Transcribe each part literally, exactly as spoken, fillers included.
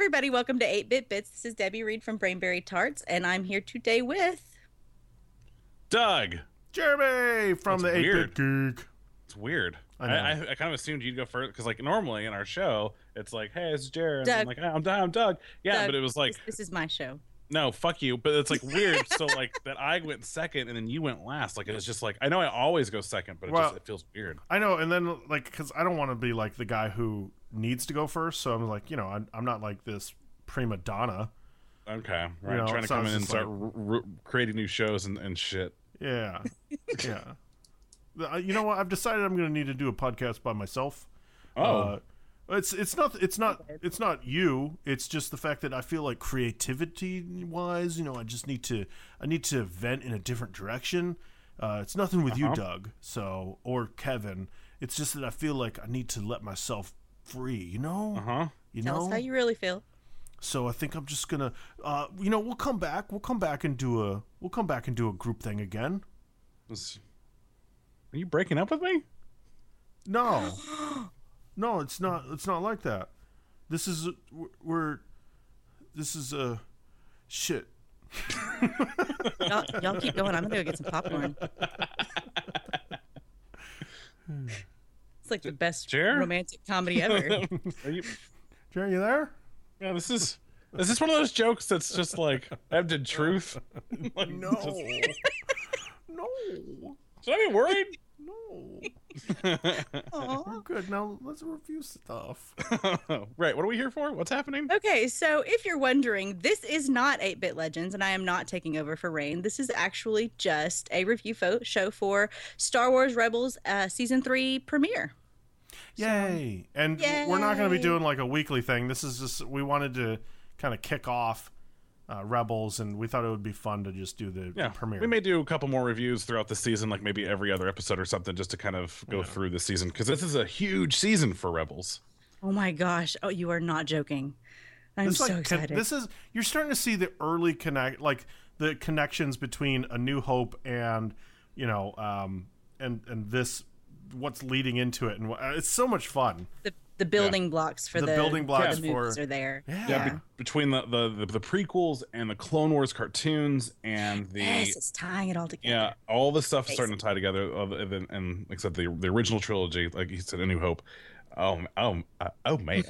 everybody, welcome to eight bit Bits. This is Debbie Reed from Brainberry Tarts, and I'm here today with... Doug! Jeremy from That's the eight bit weird. Geek. It's weird. I I, know. I, I kind of assumed you'd go first, because like normally in our show, it's like, hey, it's Jared. Doug. I'm like, I'm, Doug, I'm Doug. Yeah, Doug, but it was like, This, this is my show. no, fuck you. But it's like weird. So like that I went second and then you went last. Like it was just like, I know I always go second, but it Well- just it feels weird. I know, and then like, because I don't want to be like the guy who needs to go first, so I'm like, you know, I'm, I'm not like this prima donna. Okay. Right. know, Trying to so I come was in and just start r- r- creating new shows and, and shit. Yeah, yeah. The- uh, You know what? I've decided I'm going to need to do a podcast by myself. Oh. Uh, it's it's not it's not it's not you. It's just the fact that I feel like creativity wise, you know, I just need to I need to vent in a different direction. Uh, it's nothing with Uh-huh. you, Doug. So or Kevin. It's just that I feel like I need to let myself free. You know. Uh huh. You Tell know. us how you really feel. So I think I'm just gonna, uh, you know, we'll come back. We'll come back and do a we'll come back and do a group thing again. Are you breaking up with me? No, no, it's not. It's not like that. This is we're, we're this is a uh, shit. Y'all, y'all keep going. I'm gonna go get some popcorn. It's like the best Jer? romantic comedy ever. Are you? Jerry, you there? Yeah, this is. Is this one of those jokes that's just like ebbed truth? Like, No, just- no, should I be worried? no. Aw. We're good now. Let's review stuff. Right. What are we here for? What's happening? Okay, so if you're wondering, this is not eight bit Legends, and I am not taking over for Rain. This is actually just a review fo- show for Star Wars Rebels uh, Season three premiere. Yay! And we're not going to be Yay. doing like a weekly thing. This is just we wanted to kind of kick off uh, Rebels, and we thought it would be fun to just do the, Yeah, the premiere. we may do a couple more reviews throughout the season, like maybe every other episode or something, just to kind of go Yeah. through the season, because this is a huge season for Rebels. Oh my gosh. Oh, you are not joking. I'm It's so like, con- excited. this is you're starting to see the early connect, like the connections between A New Hope and you know, um, and and this what's leading into it, and wh- uh, it's so much fun. the, the building blocks for The the, building blocks the movies for- are there. Yeah, Yeah, be- between the, the the the prequels and the Clone Wars cartoons and the Yes, it's tying it all together. yeah, all the stuff is starting to tie together. uh, And, and, and like I said, the the original trilogy, like you said, A New Hope. Oh, oh, uh, oh man,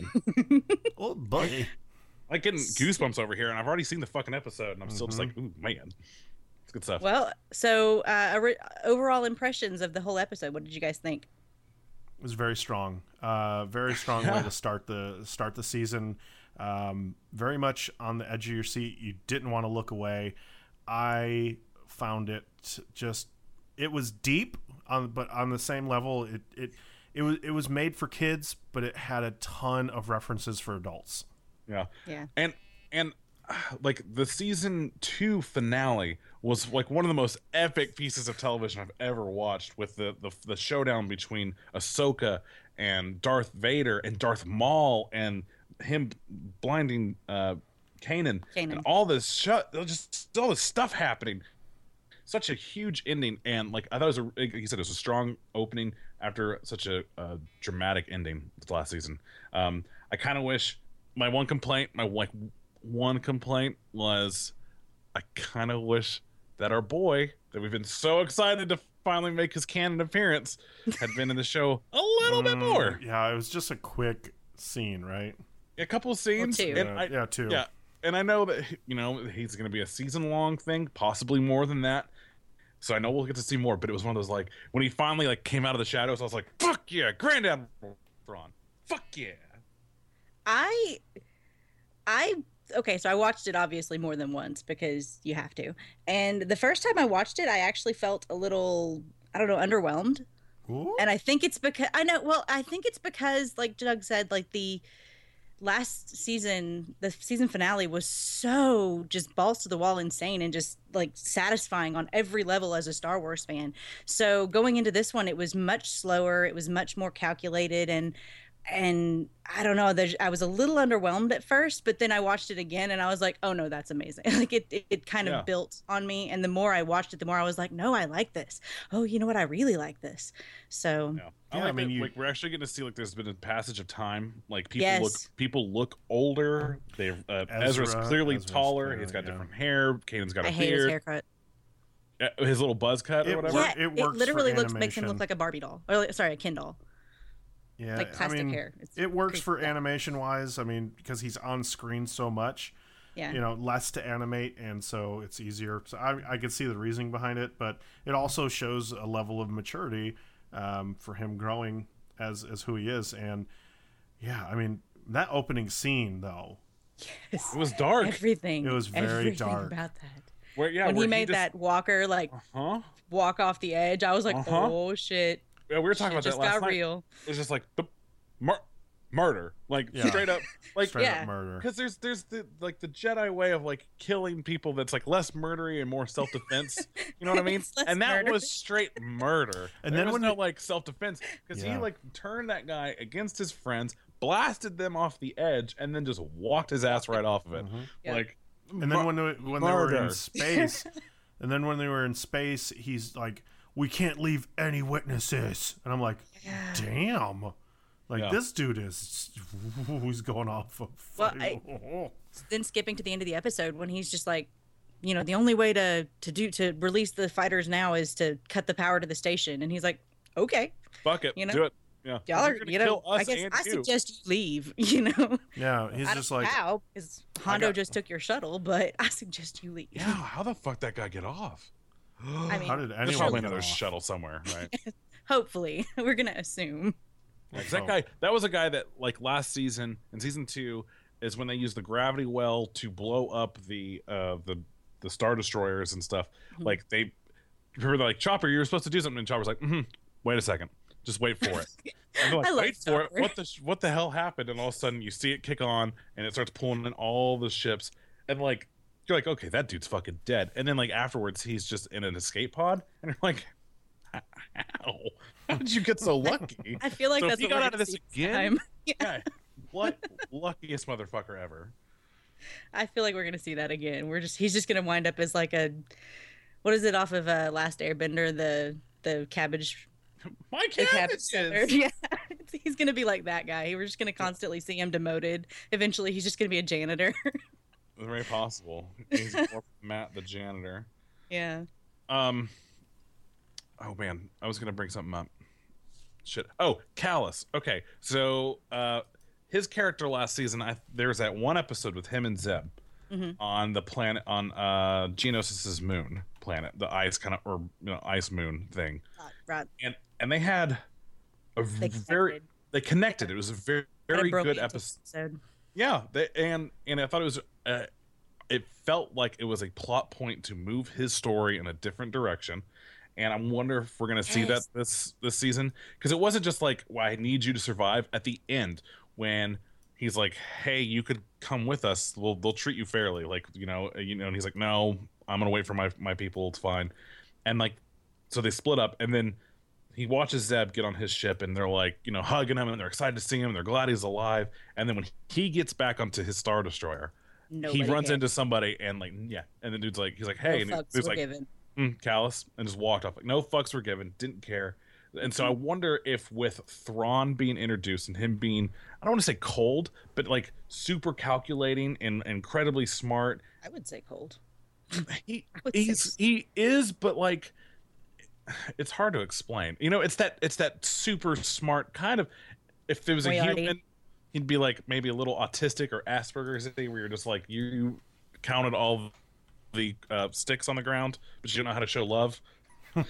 oh buddy. like getting goosebumps over here, and I've already seen the fucking episode, and I'm still just like, ooh, man, it's good stuff. Well, so uh, ori- overall impressions of the whole episode. What did you guys think? It was very strong. Uh, very strong way to start the start the season. Um, very much on the edge of your seat. You didn't want to look away. I found it just it was deep on but on the same level it it it was it was made for kids, but it had a ton of references for adults. Yeah. Yeah. And and uh, like the season two finale was like one of the most epic pieces of television I've ever watched, with the the, the showdown between Ahsoka and Darth Vader and Darth Maul and him blinding uh Kanan, Kanan. and all this shut just all this stuff happening. Such a huge ending, and like I thought it was a, like you said, it was a strong opening after such a, a dramatic ending this last season. Um, I kind of wish my one complaint, my like one complaint was, I kind of wish that our boy that we've been so excited to finally make his canon appearance had been in the show a little bit Mm, more. Yeah, it was just a quick scene, right? A couple of scenes, two. and Yeah, I, yeah, two. yeah, and I know that you know he's going to be a season long thing, possibly more than that. So I know we'll get to see more, but it was one of those like when he finally like came out of the shadows, I was like, "Fuck yeah, Grand Admiral Thrawn! Fuck yeah!" I, I okay. So I watched it obviously more than once because you have to. And the first time I watched it, I actually felt a little, I don't know, underwhelmed. Ooh. And I think it's because I know. Well, I think it's because, like Doug said, like the last season, the season finale was so just balls to the wall insane and just like satisfying on every level as a Star Wars fan. So going into this one, it was much slower. It was much more calculated, and and I don't know, there's, I was a little underwhelmed at first, but then I watched it again and I was like, oh no, that's amazing. Like it, it, it kind of Yeah. built on me. And the more I watched it, the more I was like, no, I like this. Oh, you know what? I really like this. So Yeah, I Yeah, like I mean, that, you- like we're actually going to see like there's been a passage of time. Like people Yes. look, people look older. They've uh, Ezra's Ezra- clearly Ezra's taller. clearly, He's got yeah. different hair. Kanan's got a I hate his beard. haircut. Uh, His little buzz cut or It whatever. works- Yeah, it it, works for literally looks makes him animation. look like a Barbie doll. Or sorry, a Ken doll. Yeah, Like plastic I mean, hair. It's it works for creepy. animation wise. I mean, because he's on screen so much, Yeah. you know, less to animate, and so it's easier. So I, I could see the reasoning behind it, but it also shows a level of maturity um, for him growing as as who he is. And yeah, I mean, that opening scene though, Yes. It was dark. Everything. It was very everything dark. about that. Where, yeah, when where he made just, that walker like Huh? walk off the edge, I was like, Uh-huh. oh shit. Yeah, we were talking Shit about just that last got night. real. It's just like the mur- murder, like Yeah. straight up, like straight Yeah. up murder. because there's there's the like the Jedi way of like killing people that's like less murdery and more self defense. You know what I mean? It's less And that murder. was straight murder. And there then was when no they- like self defense because Yeah. he like turned that guy against his friends, blasted them off the edge, and then just walked his ass right off of it. Mhm. Yeah. Like, And then when they, when they were murder. in space, and then when they were in space, he's like, "We can't leave any witnesses," and I'm like, Yeah. "Damn." Like Yeah. this dude is, who's going off of. Well, I- Then skipping to the end of the episode when he's just like, you know, the only way to to do to release the fighters now is to cut the power to the station, and he's like, okay, fuck it, You know, do it. Yeah, y'all are, You're gonna you know, kill us I guess and I you. suggest you leave. You know, yeah, he's I just don't like, know how because I Hondo got- just took your shuttle, but I suggest you leave. Yeah, how the fuck that guy get off? I mean, how did There's anyone probably get another off? shuttle somewhere, right? hopefully we're gonna assume. Like, that guy, that was a guy that like last season in season two is when they used the gravity well to blow up the uh the the star destroyers and stuff. Mhm. Like they remember they're like Chopper, you were supposed to do something, and Chopper's like, mm-hmm, wait a second, just wait for it. And they're like, I love wait for it. Chopper. What the sh- what the hell happened? And all of a sudden you see it kick on, and it starts pulling in all the ships, and like you're like, okay, that dude's fucking dead. And then like afterwards, he's just in an escape pod, and you're like, how? How did you get so lucky? I feel like So if that's he what got we're out of gonna this see again? time. Yeah, what luckiest motherfucker ever. I feel like we're gonna see that again. We're just he's just gonna wind up as like a what is it off of uh, Last Airbender, the the cabbage My the cabbage seller. cabbages. Yeah. He's gonna be like that guy. We're just gonna constantly see him demoted. Eventually he's just gonna be a janitor. Very possible. He's more Matt the janitor. Yeah. Um. Oh man, I was gonna bring something up. Shit. Oh, Callus. Okay, so uh, his character last season, I there's that one episode with him and Zeb Mhm. on the planet on uh Genosis's moon planet, the ice kind of or you know ice moon thing, Right. right. and and they had a They very connected. they connected. It was a very And it very broke good into episode. episode. Yeah, they, and and I thought it was, uh, it felt like it was a plot point to move his story in a different direction, and I wonder if we're gonna see that Yes. this this season because it wasn't just like, well, I need you to survive. At the end, when he's like, hey, you could come with us. We'll they'll treat you fairly, like you know, you know, and he's like, no, I'm gonna wait for my my people. It's fine, and like, so they split up, and then he watches Zeb get on his ship, and they're like, you know, hugging him, and they're excited to see him, and they're glad he's alive. And then when he gets back onto his star destroyer, Nobody he runs cared. into somebody, and like, yeah, and the dude's like, he's like, hey, no and fucks he was were like, given. mm, Callus, and just walked off. Like, no fucks were given, didn't care. And so I wonder if with Thrawn being introduced and him being, I don't want to say cold, but like super calculating and incredibly smart, I would say cold. he I would say he's he is, but like it's hard to explain. You know, it's that it's that super smart kind of. If it was a Moriarty. human, he'd be like maybe a little autistic or Asperger's, where you're just like you counted all the uh, sticks on the ground, but you don't know how to show love. Yeah,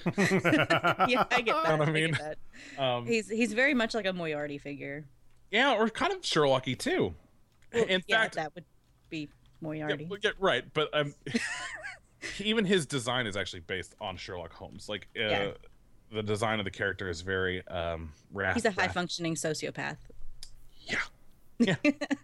I get that. know what I I mean? get that. Um, He's he's very much like a Moriarty figure. yeah, or kind of Sherlocky too. Well, In yeah, fact, that would be yeah, Moriarty. well, yeah, right, but um, even his design is actually based on Sherlock Holmes. Like, uh, Yeah. the design of the character is very um, wrath. He's a high wrath- functioning sociopath. Yeah. Yeah.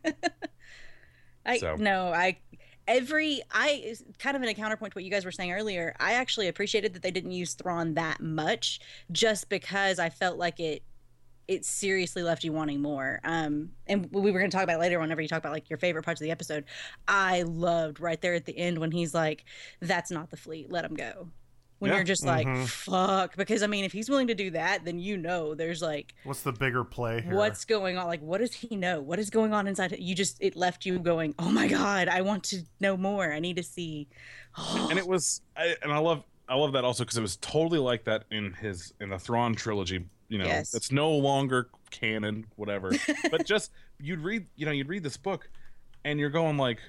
I So. no, I every I kind of in a counterpoint to what you guys were saying earlier. I actually appreciated that they didn't use Thrawn that much, just because I felt like it it seriously left you wanting more. Um, and we were going to talk about it later whenever you talk about like your favorite parts of the episode. I loved right there at the end when he's like, "That's not the fleet. Let him go." When Yeah. you're just Mhm. like, "Fuck," because I mean, if he's willing to do that, then you know there's like, What's the bigger play here? what's going on? Like, what does he know? What is going on inside? You just it left you going, "Oh my god, I want to know more. I need to see." And it was, I, and I love, I love that also because it was totally like that in his in the Thrawn trilogy. You know, Yes. it's no longer canon, whatever. But just you'd read, you know, you'd read this book, and you're going like,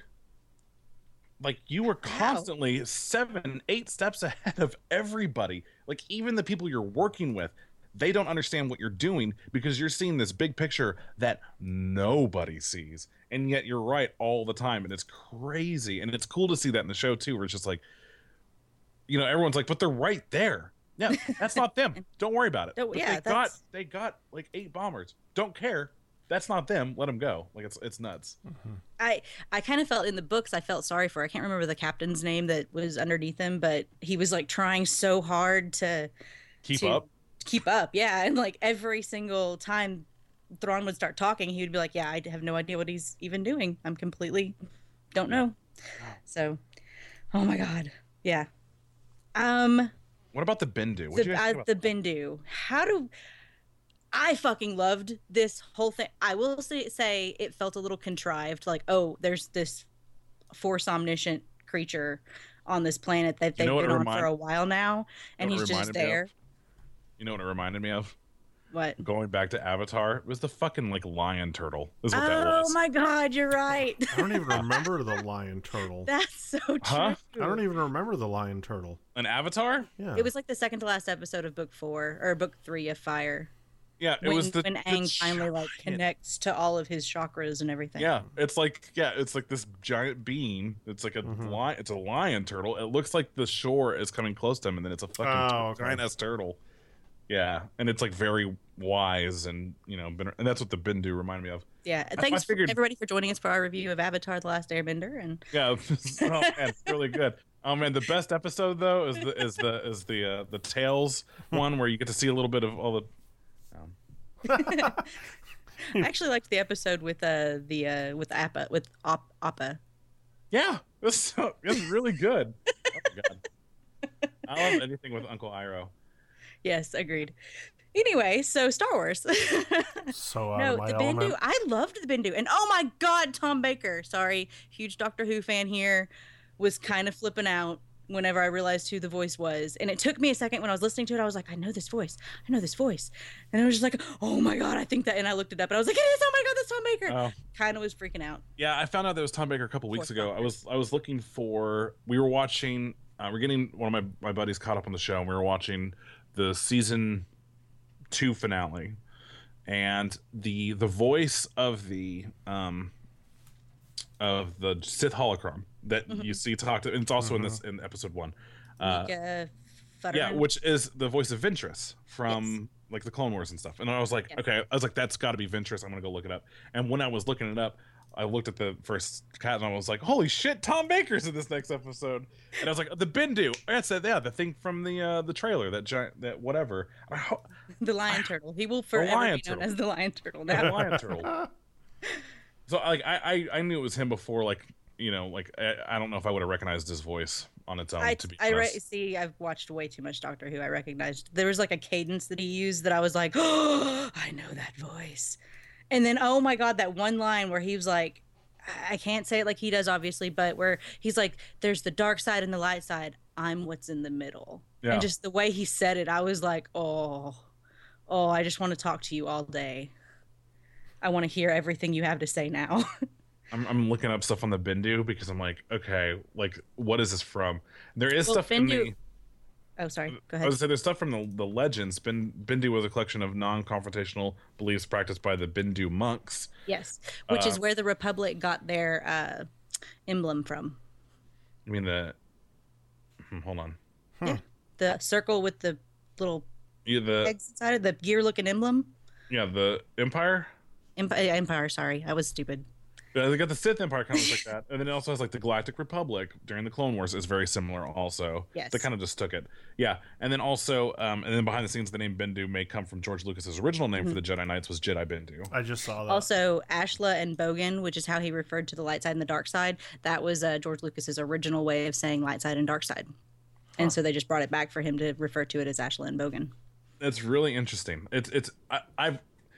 like you were constantly seven, eight steps ahead of everybody. Like even the people you're working with, they don't understand what you're doing because you're seeing this big picture that nobody sees. And yet you're right all the time. And it's crazy. And it's cool to see that in the show too, where it's just like, you know, everyone's like, but they're right there. Yeah, that's not them. Don't worry about it. Oh, But yeah, they got that's- they got like eight bombers. Don't care. That's not them. Let them go. Like it's it's nuts. I I kind of felt in the books I felt sorry for. I can't remember the captain's name that was underneath him, but he was like trying so hard to Keep to up. keep up. Yeah, and like every single time Thrawn would start talking, he would be like, "Yeah, I have no idea what he's even doing. I'm completely don't know." So, oh my god, yeah. Um, What about the Bendu? What the, uh, the Bendu. How do I fucking loved this whole thing. I will say, say it felt a little contrived. Like, oh, there's this force omniscient creature on this planet that they've know what been it on remind- for a while now, and know what he's it just reminded me of? there. You know what it reminded me of? What? Going back to Avatar, it was the fucking like lion turtle. Is what that Oh was. my god, you're right. I don't even remember the lion turtle. That's so true. Huh? I don't even remember the lion turtle. An Avatar? Yeah. It was like the second to last episode of book four or book three of Fire. Yeah, it when, was the when the Aang finally like giant- connects to all of his chakras and everything. Yeah, it's like yeah, it's like this giant being. It's like a Mhm. lion. It's a lion turtle. It looks like the shore is coming close to him, and then it's a fucking Oh, okay. giant ass turtle. Yeah, and it's like very wise, and you know, been, and that's what the Bendu reminded me of. Yeah. I Thanks for figured- everybody for joining us for our review of Avatar: The Last Airbender. And Yeah, oh man, it's really good. Oh man, the best episode though is the is the is the uh, the Tales one where you get to see a little bit of all the. Um, I actually liked the episode with uh the uh with Appa with Op- Appa. yeah, it's so, it's really good. Oh my god, I love anything with Uncle Iroh. Yes, agreed. Anyway, so Star Wars. so out no, of my the element. Bendu. I loved the Bendu, and oh my god, Tom Baker. Sorry, huge Doctor Who fan here. Was kind of flipping out whenever I realized who the voice was, and it took me a second when I was listening to it. I was like, I know this voice. I know this voice, and I was just like, oh my god, I think that. And I looked it up, and I was like, it is. Oh my god, that's Tom Baker. Oh. Kind of was freaking out. Yeah, I found out that it was Tom Baker a couple weeks Fourth ago. Doctor. I was I was looking for. We were watching. Uh, we're getting one of my my buddies caught up on the show, and we were watching the season two finale, and the the voice of the um of the Sith holocron that Mhm. you see talked. And it's also in Mhm. this in episode one. Uh, Mika yeah, Futterman. which is the voice of Ventress from like the Clone Wars and stuff. And I was like, Yeah. okay, I was like, that's got to be Ventress. I'm gonna go look it up. And when I was looking it up, I looked at the first cat and I was like, holy shit, Tom Baker's in this next episode. And I was like, the Bendu. That's it. Yeah, the thing from the uh, the trailer, that giant, that whatever. I ho- the lion turtle. He will forever lion be known turtle. as the lion turtle that now. lion turtle. So like, I, I I knew it was him before. Like, you know, like I, I don't know if I would have recognized his voice on its own. I, to be I re- honest. see. I've watched way too much Doctor Who. I recognized there was like a cadence that he used that I was like, oh, I know that voice. And then, oh my god, that one line where he was like, I can't say it like he does, obviously, but where he's like, "There's the dark side and the light side. I'm what's in the middle." Yeah. And just the way he said it, I was like, oh, oh, I just want to talk to you all day. I want to hear everything you have to say now. I'm, I'm looking up stuff on the Bendu because I'm like, okay, like what is this from? There is Well, stuff in Bendu- the. Oh, sorry. Go I ahead. was gonna say there's stuff from the, the legends. Ben, Bendu was a collection of non-confrontational beliefs practiced by the Bendu monks. Yes, which Uh, is where the Republic got their uh, emblem from. I mean the. hmm, Hold on. The circle with the little Yeah, the eggs inside it, the gear-looking emblem. yeah the Empire. Empire, Empire. Sorry, I was stupid. Yeah, they got the Sith Empire kind of like that, and then it also has like the Galactic Republic during the Clone Wars is very similar. Also, Yes. they kind of just took it, yeah. And then also, um, and then behind the scenes, the name Bendu may come from George Lucas's original name Mm-hmm. for the Jedi Knights was Jedi Bendu. I just saw that. Also, Ashla and Bogan, which is how he referred to the light side and the dark side, that was uh, George Lucas's original way of saying light side and dark side. And so they just brought it back for him to refer to it as Ashla and Bogan. It's really interesting. It's it's I, I've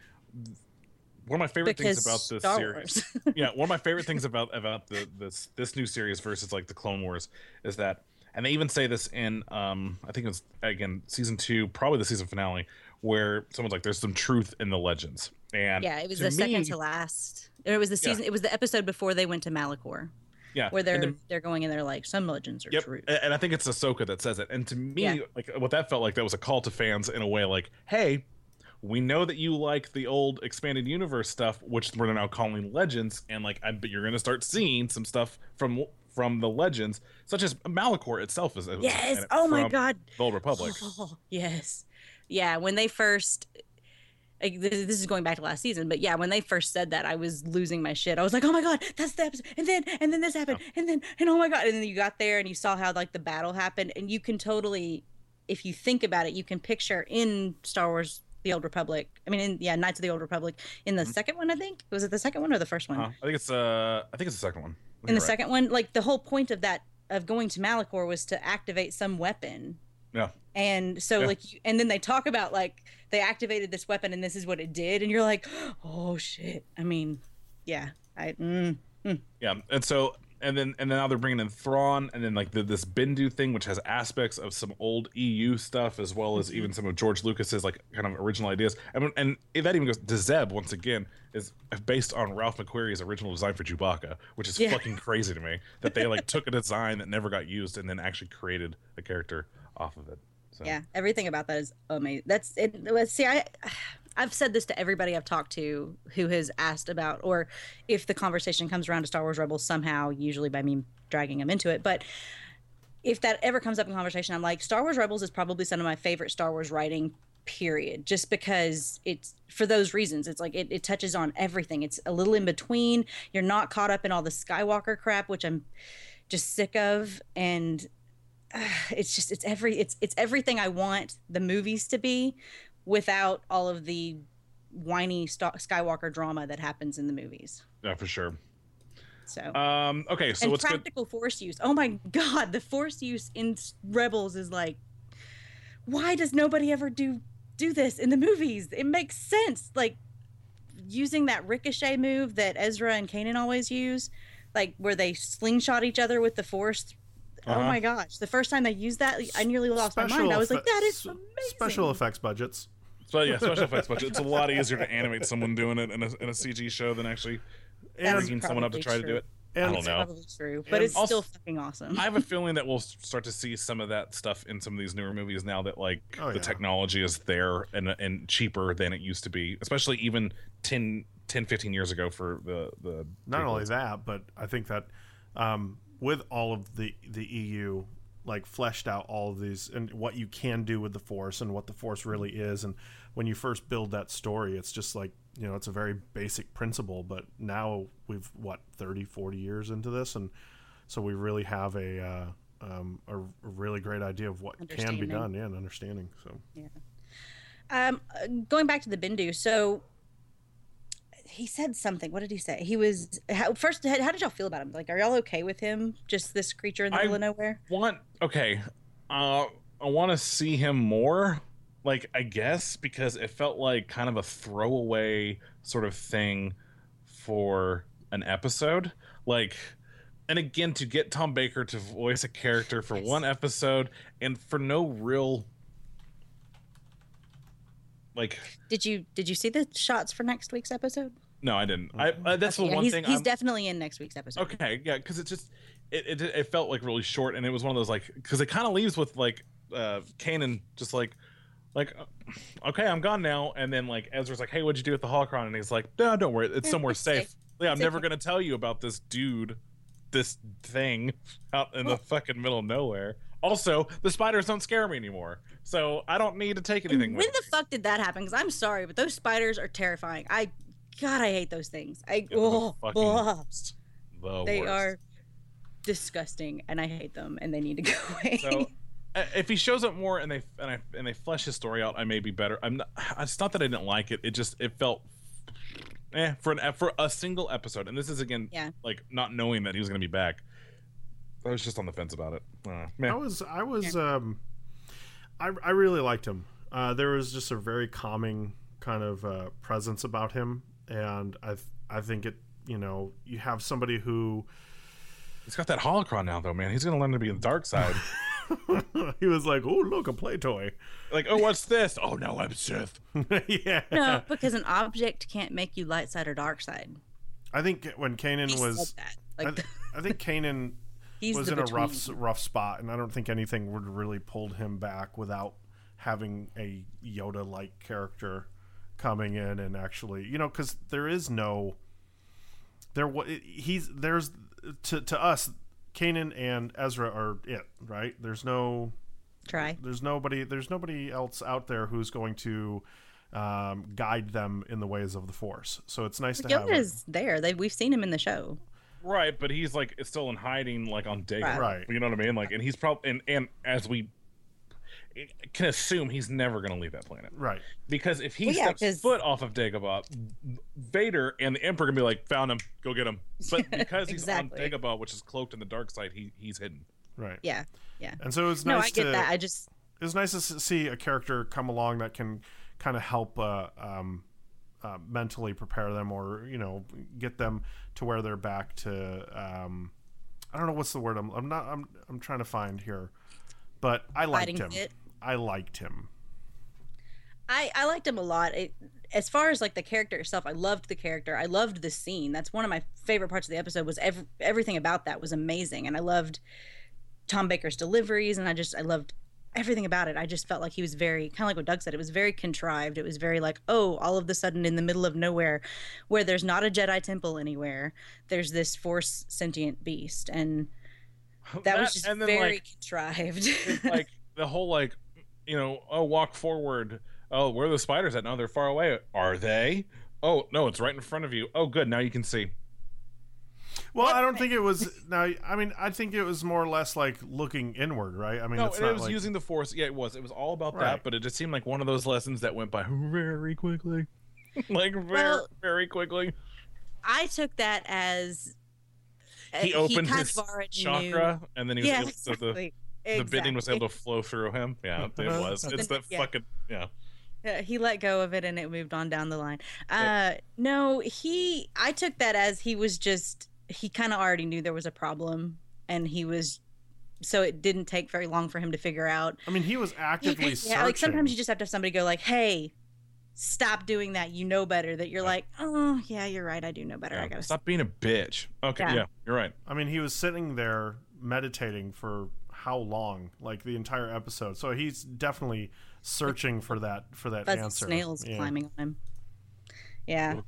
one of my favorite Because things about this Star series. Wars. Yeah, one of my favorite things about about the this this new series versus like the Clone Wars is that, and they even say this in um I think it was again season two, probably the season finale, where someone's like, "There's some truth in the legends." And Yeah, it was to the me, second to last. Or it was the season. Yeah. It was the episode before they went to Malachor, yeah, where they're and the- they're going and they're like, some legends are Yep, true. a- and I think it's Ahsoka that says it. And to me, Yeah. like what that felt like, that was a call to fans in a way, like, "Hey, we know that you like the old expanded universe stuff, which we're now calling legends, and like, I bet you're going to start seeing some stuff from from the legends, such as Malachor itself is. Yes. and Oh my from God. the Old Republic. Oh, yes. Yeah. When they first, like, this, this is going back to last season, but yeah, when they first said that, I was losing my shit. I was like, oh my God, that's the episode. And then, and then this happened. And then, and oh my God. And then you got there and you saw how like the battle happened. And you can totally, if you think about it, you can picture in Star Wars, the Old Republic. I mean, in, yeah, Knights of the Old Republic. In the Mhm. second one, I think. Was it the second one or the first one? Uh, I think it's uh, I think it's the second one. I think in the you're right. second one, like the whole point of that of going to Malachor was to activate some weapon. Yeah. And so Yeah. like you, and then they talk about like they activated this weapon and this is what it did, and you're like, oh shit. I mean, yeah. I mm, mm. Yeah, and so and then and then now they're bringing in Thrawn, and then like the, this Bendu thing, which has aspects of some old E U stuff as well as Mm-hmm. even some of George Lucas's like kind of original ideas. And and that even goes to Zeb once again is based on Ralph McQuarrie's original design for Chewbacca, which is Yeah. fucking crazy to me that they like took a design that never got used and then actually created a character off of it. So. Yeah, everything about that is amazing. That's it. Let's see. I, I've said this to everybody I've talked to who has asked about, or if the conversation comes around to Star Wars Rebels somehow, usually by me dragging them into it. But if that ever comes up in conversation, I'm like, Star Wars Rebels is probably some of my favorite Star Wars writing. Period. Just because it's for those reasons. It's like it, it touches on everything. It's a little in between. You're not caught up in all the Skywalker crap, which I'm just sick of, and. Uh, it's just it's every it's it's everything I want the movies to be, without all of the whiny St- Skywalker drama that happens in the movies. Yeah, for sure. So Um. Okay. So and what's good? practical force use. Oh my God, the force use in Rebels is like, why does nobody ever do do this in the movies? It makes sense. Like using that ricochet move that Ezra and Kanan always use, like where they slingshot each other with the force. Uh-huh. Oh my gosh! The first time they used that, I nearly lost my mind. I was like, "That is effe- amazing!" Special effects budgets. So yeah, special effects budget. It's a lot easier to animate someone doing it in a, in a C G show than actually That's bringing someone up to probably try to do true. it. I And- don't It's know. probably true, but And it's also- still fucking awesome. I have a feeling that we'll start to see some of that stuff in some of these newer movies now that like Oh, the yeah. technology is there and and cheaper than it used to be, especially even ten, ten fifteen years ago for the the Not only prequels. that, but I think that um, with all of the the E U like fleshed out all of these and what you can do with the Force and what the Force really is, and when you first build that story, it's just like, you know, it's a very basic principle, but now we've what thirty, forty years into this, and so we really have a uh, um, a, a really great idea of what can be Understanding. done, yeah, and understanding. So Um, uh, going back to the Bindu, so he said something. What did he say? He was how, first. How, how did y'all feel about him? Like, are y'all okay with him? Just this creature in the I- middle of nowhere? want okay uh I want to see him more, like, I guess, because it felt like kind of a throwaway sort of thing for an episode, like, and again, to get Tom Baker to voice a character for Yes. one episode and for no real, like, Did you did you see the shots for next week's episode? no, I didn't. I uh, that's the Yeah, one he's, thing he's I'm- definitely in next week's episode. Okay, yeah, because it just it, it it felt like really short, and it was one of those like because it kind of leaves with like uh Kanan just like like uh, okay, I'm gone now, and then like Ezra's like, hey, what'd you do with the holocron? And he's like, no, don't worry, it's Yeah, somewhere it's safe. safe. Yeah, I'm It's never okay. gonna tell you about this dude, this thing out in Well- the fucking middle of nowhere. Also, the spiders don't scare me anymore, so I don't need to take anything And with when the me. fuck did that happen? Because I'm sorry, but those spiders are terrifying. I God, I hate those things. I Yeah, oh, the fucking blah. worst. The They worst. are disgusting, and I hate them, and they need to go away. So, uh, if he shows up more and they and I and they flesh his story out, I may be better. I'm not. It's not that I didn't like it. It just it felt, eh, for an for a single episode. And this is again, Yeah. like not knowing that he was going to be back. I was just on the fence about it. Uh, I was, I was, um, I, I really liked him. Uh, there was just a very calming kind of uh, presence about him, and I, th- I think it, you know, you have somebody who He's got that holocron now, though, man. He's going to learn to be the dark side. he was like, oh, look, a play toy. Like, oh, what's this? Oh, no, I'm Sith. Yeah. No, because an object can't make you light side or dark side. I think when Kanan He was, said that. I, Like, th- I think Kanan he's was the in a rough, between. rough spot, and I don't think anything would really pulled him back without having a Yoda-like character coming in and actually, you know, because there is no, there wa- he's there's to to us, Kanan and Ezra are it, right? There's no, Try. there's nobody, there's nobody else out there who's going to um, guide them in the ways of the Force. So it's nice to have. Yoda is there. They we've seen him in the show. Right, but he's like it's still in hiding, like on Dagobah. Right. Right. You know what I mean? Like, and he's probably and and as we can assume, he's never going to leave that planet. Right. Because if he Well, yeah, steps 'cause- foot off of Dagobah, Vader and the Emperor gonna be like, "Found him, go get him." But because he's Exactly. on Dagobah, which is cloaked in the dark side, he he's hidden. Right. Yeah, yeah. And so it was No, nice I get to. that. I just It was nice to s- see a character come along that can kind of help uh, um, uh, mentally prepare them, or you know, get them to where they're back to. Um, I don't know what's the word. I'm, I'm not. I'm. I'm trying to find here, but I liked fighting him. fit. I liked him. I, I liked him a lot. It, as far as like the character itself, I loved the character. I loved the scene. That's one of my favorite parts of the episode. Was ev- everything about that was amazing, and I loved Tom Baker's deliveries, and I just I loved everything about it. I just felt like he was very kind of like what Doug said. It was very contrived. It was very like, oh, all of the sudden in the middle of nowhere, where there's not a Jedi temple anywhere, there's this Force sentient beast, and that, was just and then, very like, contrived. it's like the whole like, you know, oh, walk forward. Oh, where are the spiders at? No, they're far away. Are they? Oh no, it's right in front of you. Oh, good. Now you can see. Well, I don't think it was. Now, I mean, I think it was more or less like looking inward, right? I mean, No, it's it not was like, using the Force. Yeah, it was. It was all about Right. that. But it just seemed like one of those lessons that went by very quickly, like very, Well, very quickly. I took that as uh, He opened kind his of already chakra, knew. and then he was Yeah, able to, exactly. the, the bidding was able to flow through him. Yeah, it was. It's that Yeah. fucking yeah. Yeah, he let go of it and it moved on down the line. Uh, no, he. I took that as he was just. He kind of already knew there was a problem, and he was. So it didn't take very long for him to figure out. I mean, he was actively yeah, searching. like sometimes you just have to have somebody go like, "Hey, stop doing that. You know better." That you're like, "Oh, yeah, you're right. I do know better. Yeah, I gotta stop being a bitch." Okay, Yeah. yeah, you're right. I mean, he was sitting there meditating for how long? Like the entire episode. So he's definitely searching for that for that fuzzy answer. snails Yeah. climbing on him. Yeah.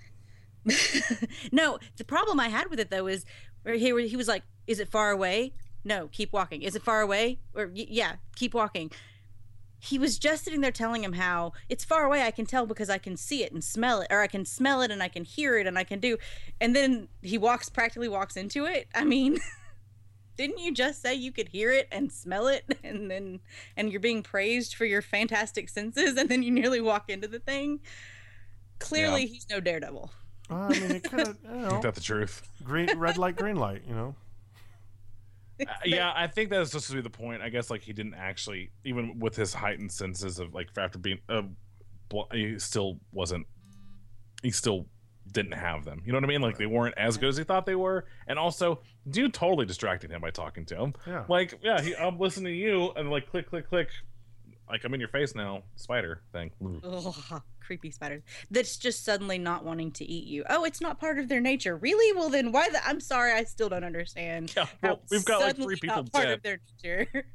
No, the problem I had with it though is where he he was like, "Is it far away? No, keep walking. Is it far away? Or y- yeah, keep walking." He was just sitting there telling him how it's far away. I can tell because I can see it and smell it, or I can smell it and I can hear it and I can do. And then he walks practically walks into it. I mean, didn't you just say you could hear it and smell it, and then and you're being praised for your fantastic senses, and then you nearly walk into the thing? Clearly, Yeah. he's no Daredevil. Well, I mean, it could have, you know, Ain't that the truth? green, red light, green light. You know. Uh, yeah, I think that's just to be the point. I guess like he didn't actually, even with his heightened senses of like after being, uh, bl- he still wasn't. He still didn't have them. You know what I mean? Like they weren't as good as he thought they were. And also, dude totally distracted him by talking to him. Yeah. Like, yeah, he, I'm listening to you, and like click, click, click. Like I'm in your face now, spider thing. Ugh, creepy spiders. That's just suddenly not wanting to eat you. Oh, it's not part of their nature. Really? Well, then why? The, I'm sorry, I still don't understand. Yeah, well, how we've got like suddenly three people not part dead. of their nature.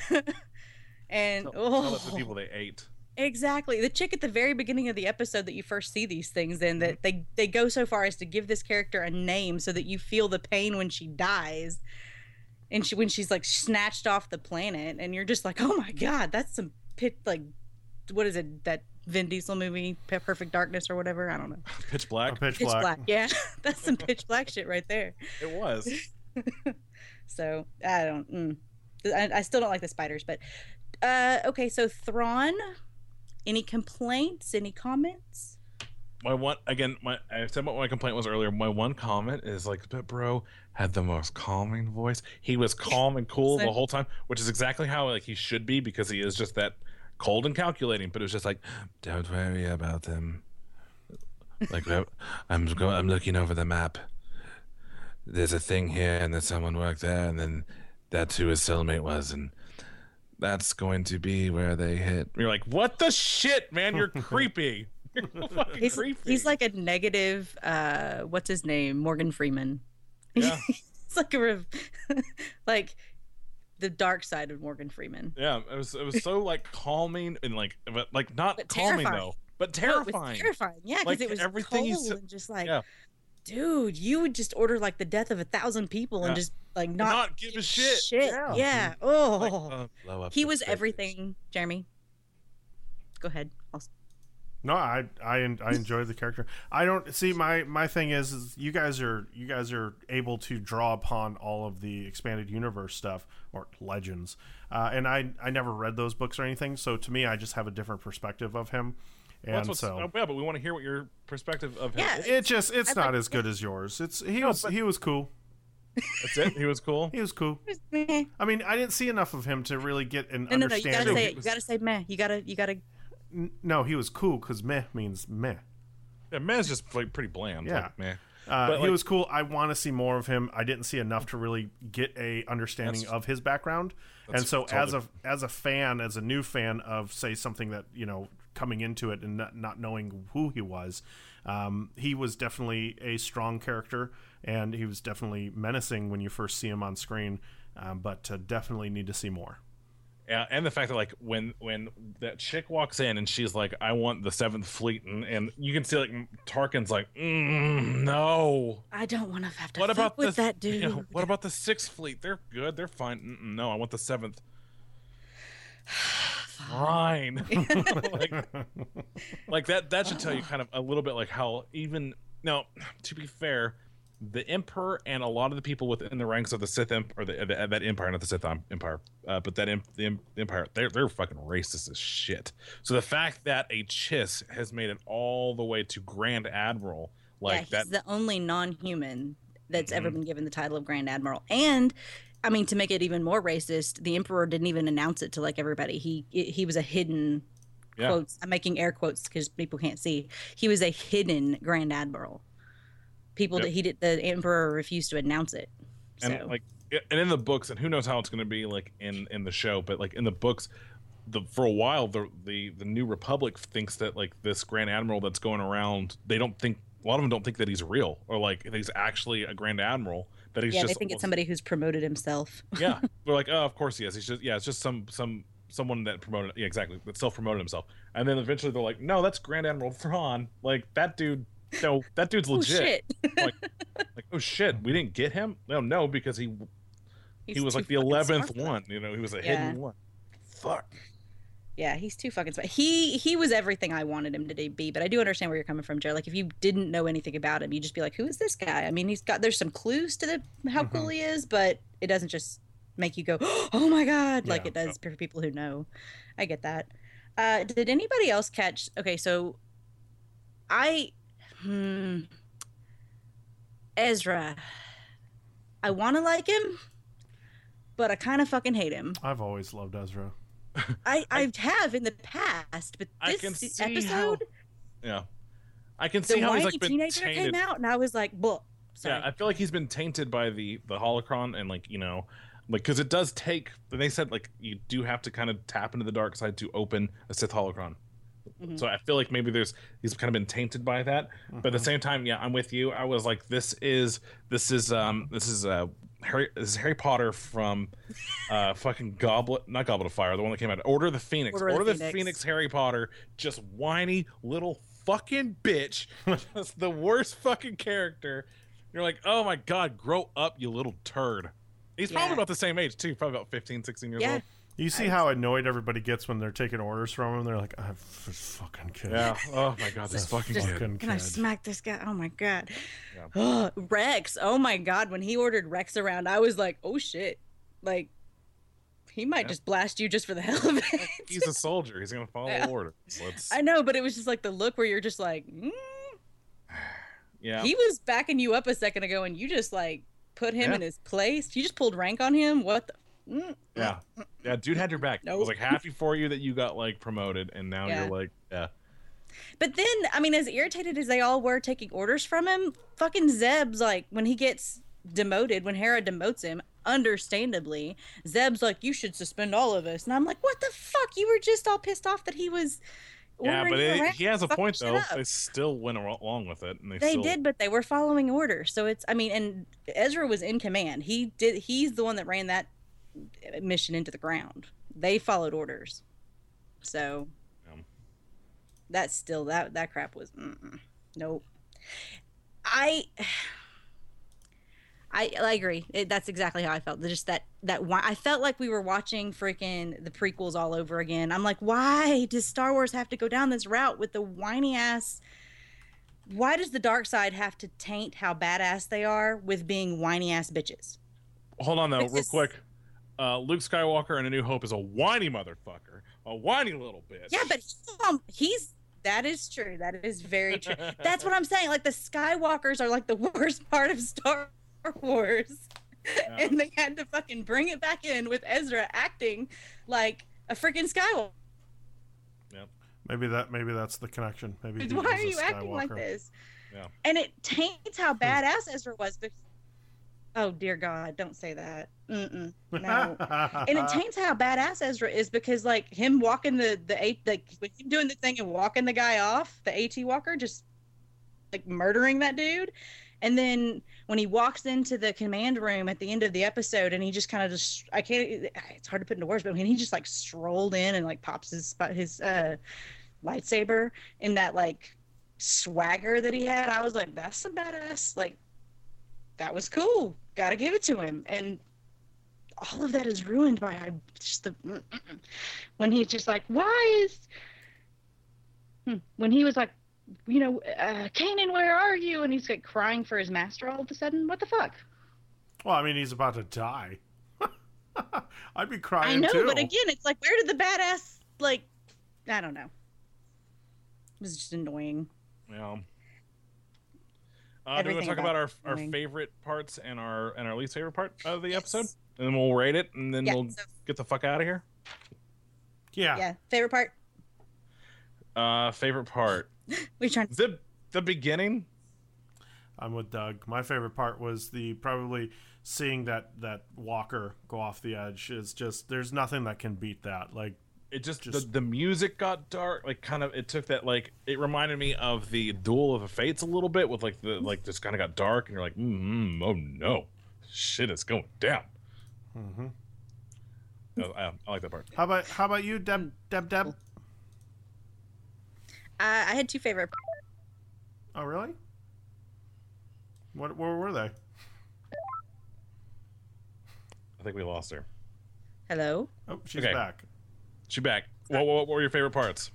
And Tell, oh, tell us the people they ate. exactly. The chick at the very beginning of the episode that you first see these things in, Mm-hmm. that they they go so far as to give this character a name so that you feel the pain when she dies, and she when she's like snatched off the planet, and you're just like, oh my god, that's some pit like, what is it, that Vin Diesel movie, Perfect Darkness or whatever. I don't know. Pitch Black. Oh, pitch, Pitch black. Black. Yeah, that's some Pitch Black shit right there. It was. So I don't. Mm. I, I still don't like the spiders, but uh, okay. So Thrawn. Any complaints? Any comments? My one again, my I said what my complaint was earlier. My one comment is like, but bro had the most calming voice. He was calm and cool the whole time, which is exactly how like he should be because he is just that cold and calculating. But it was just like, don't worry about them. Like I'm going, I'm looking over the map. There's a thing here, and then someone worked there, and then that's who his cellmate was, and that's going to be where they hit. You're like, what the shit, man? You're creepy. You're fucking He's, creepy. he's like a negative. Uh, what's his name? Morgan Freeman. Yeah. It's like a rev- like the dark side of Morgan Freeman. Yeah, it was it was so like calming and like but like not But calming terrifying. though, but No, it was terrifying. terrifying. Yeah, because Like, it was everything he cold said- and just like, Yeah. dude, you would just order like the death of a thousand people and Yeah. just like not, Not give a shit. Yeah. Yeah. Oh, Like, uh, blow up he the was space. everything. Jeremy, go ahead. I'll... No, I I I enjoy the character. I don't see my my thing is, is you guys are you guys are able to draw upon all of the expanded universe stuff or legends, uh, and I I never read those books or anything. So to me, I just have a different perspective of him, Well, and that's what's, so oh, yeah, but we want to hear what your perspective of him. Yeah. is. it just it's I not like- as good as yours. It's he No, was but- he was cool. That's it. He was cool. He was cool. Meh. I mean, I didn't see enough of him to really get an No, no, no. You gotta understanding. say it. You gotta say meh. You gotta, you gotta. N- No, he was cool because meh means meh. Yeah, man's just like pretty bland. Yeah. Like, man. Uh, But, he like- was cool. I want to see more of him. I didn't see enough to really get a understanding That's- of his background. And that's so, as a totally- as a fan, as a new fan of say something that you know coming into it and not, not knowing who he was, um, he was definitely a strong character, and he was definitely menacing when you first see him on screen. Um, but uh, definitely need to see more. Yeah, and the fact that like when when that chick walks in and she's like, "I want the Seventh Fleet," and, and you can see like Tarkin's like, mm, "No." I don't want to have to What fuck about with the, that dude. you know, what about the Sixth Fleet? They're good. They're fine. Mm-mm, no, I want the Seventh. Fine. like, like that. That should tell you kind of a little bit like how even now. To be fair, the Emperor and a lot of the people within the ranks of the Sith Empire, or the, the, that Empire, not the Sith Empire, uh, but that imp, the Empire, they're they're fucking racist as shit. So the fact that a Chiss has made it all the way to Grand Admiral, like yeah, he's that, the only non-human that's ever Mhm. been given the title of Grand Admiral. And I mean, to make it even more racist, the Emperor didn't even announce it to like everybody. He he was a hidden Yeah. quotes. I'm making air quotes because people can't see. He was a hidden Grand Admiral. People Yep. that he did, the Emperor refused to announce it. So and like and in the books, and who knows how it's going to be like in in the show, but like in the books, the for a while the the the New Republic thinks that like this Grand Admiral that's going around, they don't think, a lot of them don't think that he's real or like he's actually a Grand Admiral, that he's yeah, just they think it's somebody who's promoted himself. yeah, they're like, oh, of course he is. He's just yeah, it's just some some someone that promoted, yeah, exactly, that self promoted himself, and then eventually they're like, no, that's Grand Admiral Thrawn. Like that dude, no, that dude's Oh legit. shit! like, like oh shit, we didn't get him. No, no, because he He's he was too like the fucking eleventh smart for that. one. You know, he was a Yeah. hidden one. Fuck. Yeah, he's too fucking smart. He he was everything I wanted him to be, but I do understand where you're coming from, Jared. Like if you didn't know anything about him, you'd just be like, "Who is this guy?" I mean, he's got there's some clues to the how Mhm. cool he is, but it doesn't just make you go, "Oh my god!" like Yeah. it does for people who know. I get that. Uh, did anybody else catch? Okay, so I, hmm, Ezra. I want to like him, but I kind of fucking hate him. I've always loved Ezra. I I have in the past, but I this can se- see episode, Yeah, I can the see how whiny he's like been teenager tainted. came out, and I was like, "Bull." Sorry. Yeah, I feel like he's been tainted by the the holocron, and like you know, like because it does take. They said like you do have to kind of tap into the dark side to open a Sith holocron. Mhm. So I feel like maybe there's he's kind of been tainted by that. But at the Mhm. same time, yeah, I'm with you. I was like, this is this is um this is uh Harry this is Harry Potter from uh fucking Goblet, not Goblet of Fire, the one that came out, Order of the Phoenix. Order of Order, the of the Phoenix. Phoenix. Harry Potter, just whiny little fucking bitch. Just the worst fucking character. You're like, oh my god, grow up, you little turd. He's probably Yeah. about the same age too, probably about fifteen, sixteen years Yeah. old. You see how annoyed everybody gets when they're taking orders from him? They're like, "I'm this fucking kid." Yeah. Oh my god, this This fucking fucking kid. kid. Can I smack this guy? Oh my god. Yeah. Oh, Rex. Oh my god. When he ordered Rex around, I was like, oh shit. Like, he might Yeah. just blast you just for the hell of it. He's a soldier. He's gonna follow Yeah. orders. Let's. I know, but it was just like the look where you're just like, mm. Yeah. He was backing you up a second ago, and you just like put him Yeah. in his place. You just pulled rank on him. What the? Mm. Yeah. Yeah. Dude had your back. I was Nope. like happy for you that you got like promoted, and now Yeah. you're like, yeah. But then, I mean, as irritated as they all were taking orders from him, fucking Zeb's like, when he gets demoted, when Hera demotes him, understandably, Zeb's like, you should suspend all of us. And I'm like, what the fuck? You were just all pissed off that he was. Yeah, but ordering it, around. he has a Fuck point shit though. up. They still went al- along with it, and they, They still, did, but they were following orders. So it's, I mean, and Ezra was in command. He did. He's the one that ran that mission into the ground. They followed orders. So Um, that's still that that crap was mm-mm. Nope. I. I, I agree. It, that's exactly how I felt. Just that that why I felt like we were watching freaking the prequels all over again. I'm like, why does Star Wars have to go down this route with the whiny ass? Why does the dark side have to taint how badass they are with being whiny ass bitches? Hold on though, real Because- quick. Uh, Luke Skywalker in A New Hope is a whiny motherfucker, a whiny little bitch. Yeah, but he's, um, he's that is true. That is very true. That's what I'm saying. Like the Skywalkers are like the worst part of Star Wars. Yeah. And they had to fucking bring it back in with Ezra acting like a freaking Skywalker. Maybe that. Maybe that's the connection. Maybe. he Why was are a you acting like Skywalker. this? Yeah. And it taints how badass Ezra was. Because, oh dear God, don't say that. Mm-mm, no. And it taints how badass Ezra is because, like, him walking the the eight, like with him doing the thing and walking the guy off, the AT walker, just like murdering that dude. And then when he walks into the command room at the end of the episode, and he just kind of just, I can't, it's hard to put into words, but when he just like strolled in and like pops his his uh, lightsaber in that like swagger that he had, I was like, that's some badass. Like, that was cool. Got to give it to him. And all of that is ruined by I just the when he's just like, why is hmm. when he was like, you know, uh, Kanan, where are you? And he's like crying for his master all of a sudden. What the fuck? Well, I mean, he's about to die. I'd be crying I know, too. but again, it's like, where did the badass, like, I don't know. It was just annoying. Yeah. Uh, do we want Everything to talk about about our our annoying. favorite parts and our and our least favorite part of the Yes. episode, and then we'll rate it, and then Yeah, we'll so- get the fuck out of here. yeah. Yeah. Favorite part? Uh, favorite part. We trying to. the the beginning. I'm with Doug. My favorite part was the probably seeing that that walker go off the edge. Is just there's nothing that can beat that. Like It just, Just- the, the music got dark, like kind of. It took that like it reminded me of the Duel of the Fates a little bit, with like the like just kind of got dark, and you're like, mm, oh no, shit is going down. hmm Uh, I, I like that part. how about how about you, Deb? Deb? Deb? Uh, I had two favorite. Oh really? What? Where were they? I think we lost her. Hello. Oh, she's Okay. back. She back. What, what, what were your favorite parts?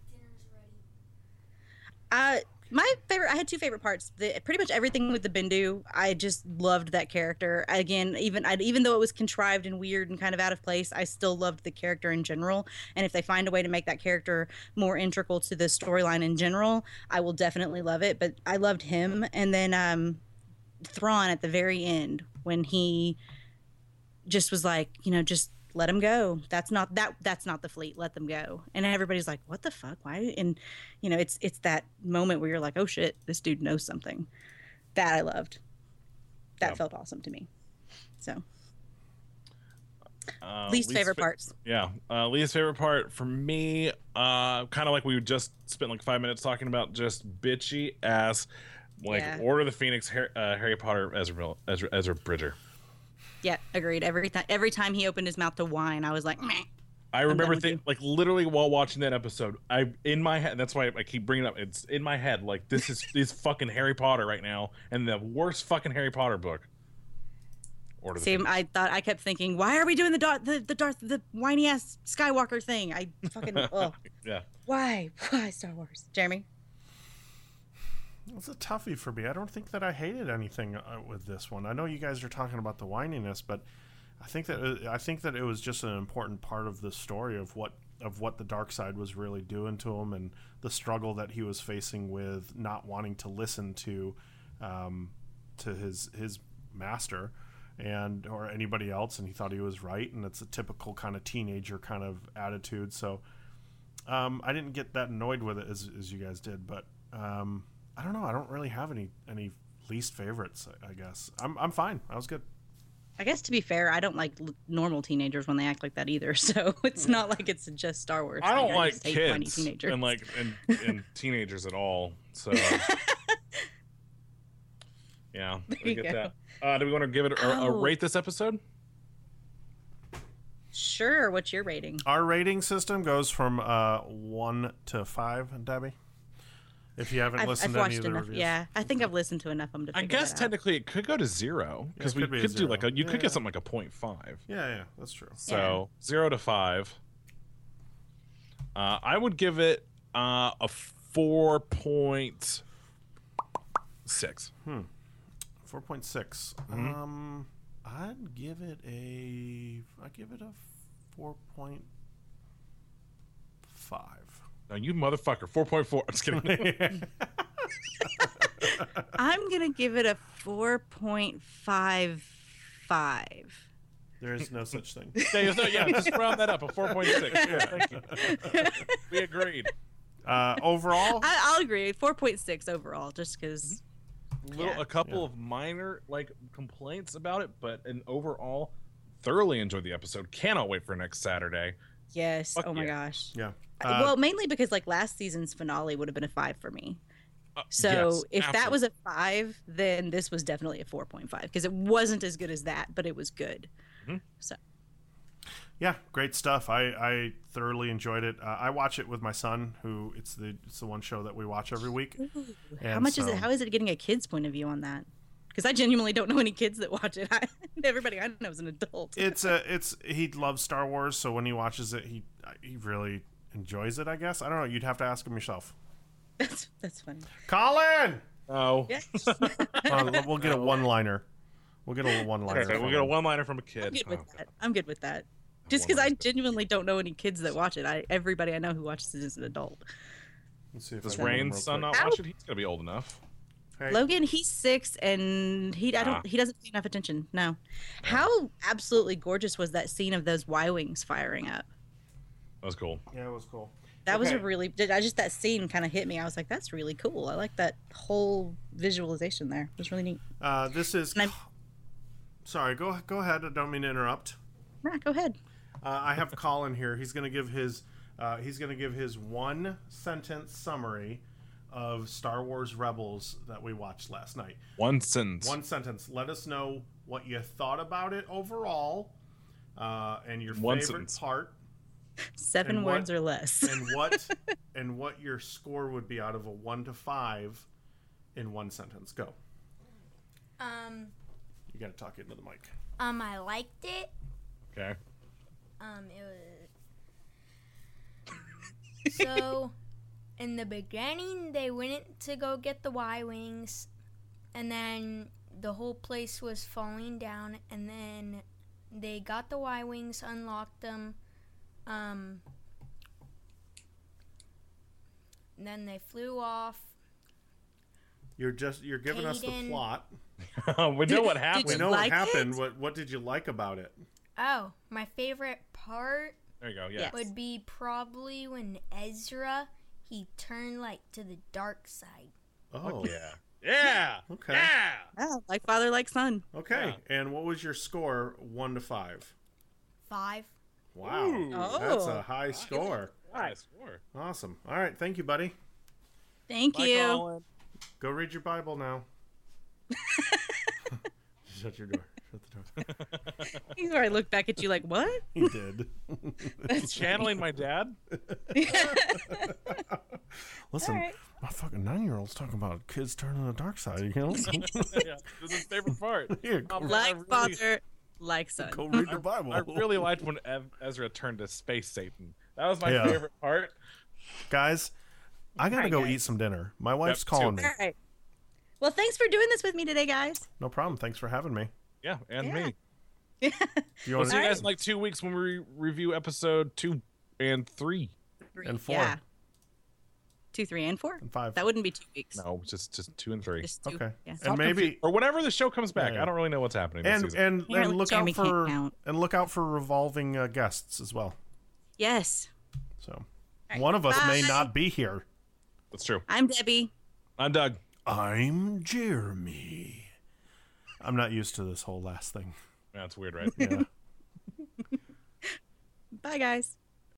Uh, my favorite. I had two favorite parts. The, pretty much everything with the Bindu. I just loved that character. Again, even I, even though it was contrived and weird and kind of out of place, I still loved the character in general. And if they find a way to make that character more integral to the storyline in general, I will definitely love it. But I loved him. And then um, Thrawn at the very end when he just was like, you know, just let him go. That's not that that's not the fleet. Let them go. And everybody's like, what the fuck? Why? And you know, it's it's that moment where you're like, oh shit, this dude knows something. That I loved. That Yeah. felt awesome to me. So Uh, least favorite fa- parts. Yeah, uh, least favorite part for me, uh, kind of like we just spent like five minutes talking about, just bitchy ass, like Yeah. Order of the Phoenix, Harry, uh, Harry Potter, Ezra, Ezra, Ezra Bridger. Yeah, agreed. Every time every time he opened his mouth to whine, I was like, meh. I remember with thi- you. like literally while watching that episode, I in my head. That's why I keep bringing it up. It's in my head. Like this is is fucking Harry Potter right now, and the worst fucking Harry Potter book. Order of the Same. Phoenix. I thought I kept thinking, why are we doing the Darth, the the Darth, the whiny ass Skywalker thing? I fucking. Oh, Yeah. why? Why Star Wars? Jeremy. It's a toughie for me. I don't think that I hated anything uh, with this one. I know you guys are talking about the whininess, but I think that it, I think that it was just an important part of the story of what of what the dark side was really doing to him, and the struggle that he was facing with not wanting to listen to um, to his his master and or anybody else, and he thought he was right, and it's a typical kind of teenager kind of attitude. So um, I didn't get that annoyed with it as as you guys did, but. Um, I don't know. I don't really have any any least favorites. I guess I'm I'm fine. I was good. I guess to be fair, I don't like l- normal teenagers when they act like that either. So it's not like it's just Star Wars. I don't thing. like just hate whiny kids teenagers. and like and, and teenagers at all. So yeah, There we you get go. that. Uh, do we want to give it a, a Oh. rate this episode? Sure. What's your rating? Our rating system goes from uh, one to five. Debbie, if you haven't I've, listened I've to any watched of the enough. reviews, Yeah, I think I've listened to enough of them to I figure guess that out. technically it could go to zero because Yeah, it we could could, be a do like a zero. you could Yeah. get something like a point five. yeah, yeah, that's true. So zero to five. Uh, I would give it uh, a four point six. Four point six. Mhm. Um, I'd give it a. I give it a four point five. Now you motherfucker, four point four. I'm just kidding. I'm gonna give it a four point five five. There is no such thing. yeah, so, yeah, just round that up, a four point six. Yeah, thank you. We agreed. Uh, overall, I, I'll agree. Four point six overall, just because. Little, Yeah. a couple Yeah. of minor like complaints about it, but an overall, thoroughly enjoyed the episode. Cannot wait for next Saturday. Yes. Fuck oh my yeah. gosh. yeah. Uh, Uh, well, mainly because like last season's finale would have been a five for me. Uh, So yes, if that was absolutely. a five, then this was definitely a four point five because it wasn't as good as that, but it was good. Mhm. So Yeah, great stuff. I, I thoroughly enjoyed it. Uh, I watch it with my son, who it's the it's the one show that we watch every week. how And much is so- it? How is it getting a kid's point of view on that? Because I genuinely don't know any kids that watch it. I, everybody I know is an adult. It's a it's he loves Star Wars, so when he watches it, he he really enjoys it. I guess I don't know. You'd have to ask him yourself. that's that's funny. Colin, Oh, Yeah. Uh, we'll get a one liner. We'll get a one liner. okay, we got a one-liner from a kid. I'm good with Oh, that. I'm good with that. Just because I One-liner. genuinely don't know any kids that watch it. I everybody I know who watches it is an adult. Let's see if Does I can get him Rain's real son quick. not watch it? He's gonna be old enough. Hey, Logan, he's six, and he I Ah. don't he doesn't pay enough attention. No, how absolutely gorgeous was that scene of those Y wings firing up? That was cool. Yeah, it was cool. That was a Okay. really I just that scene kind of hit me. I was like, that's really cool. I like that whole visualization there. It was really neat. Uh, this is. And I'm- Sorry, go go ahead. I don't mean to interrupt. Nah, go ahead. Uh, I have Colin here. He's going to give his uh, he's going to give his one sentence summary of Star Wars Rebels that we watched last night. One sentence. One sentence. Let us know what you thought about it overall, uh, and your One favorite sentence. part, Seven And what- words or less. and what and what your score would be out of a one to five in one sentence. Go. Um, You got to talk into the mic. um, I liked it. Okay. Um, it was so. In the beginning, they went to go get the Y wings, and then the whole place was falling down. And then they got the Y wings, unlocked them. Um, and then they flew off. You're just you're giving us the Hayden. plot. we know what did happened. We you know like what happened. it? What what did you like about it? Oh, my favorite part There you go. Yeah. Yes. would be probably when Ezra he turned like to the dark side. Oh, Yeah. Yeah. Okay. Yeah. Oh, like father, like son. Okay. And what was your score, one to five? Five. Wow, Ooh. that's Oh. a high score. High score. Awesome. All right, thank you, buddy. Thank Bye, you. Colin. Go read your Bible now. Shut your door. Shut the door. He's where I look back at you like, what? He did. That's Channeling my dad. Listen, All right. my fucking nine-year-old's talking about kids turning to the dark side. You know? Yeah. This is his favorite part. Here, Um, I Like really- father, like son. Go read the Bible. I really liked when Ev- Ezra turned to Space Satan. That was my Yeah. favorite part. Guys, I gotta Alright, go guys. eat some dinner. My wife's Yep, calling too. me. All right. Well, thanks for doing this with me today, guys. No problem. Thanks for having me. Yeah, and Yeah. me. You We'll want see you Alright. guys in like two weeks when we re- review episode two and three. Three. And four. Yeah. Two, three, and four. and five? That wouldn't be two weeks. No, just just two and three. Just two. Okay. Yeah. And maybe Or whenever the show comes back. Yeah, yeah. I don't really know what's happening this and season. and Apparently and look Jeremy out can't for count. and look out for revolving uh, guests as well. Yes. So right, one of us may bye. not be here. That's true. I'm Debbie. I'm Doug. I'm Jeremy. I'm not used to this whole last thing. That's weird, right? Yeah. Bye, guys.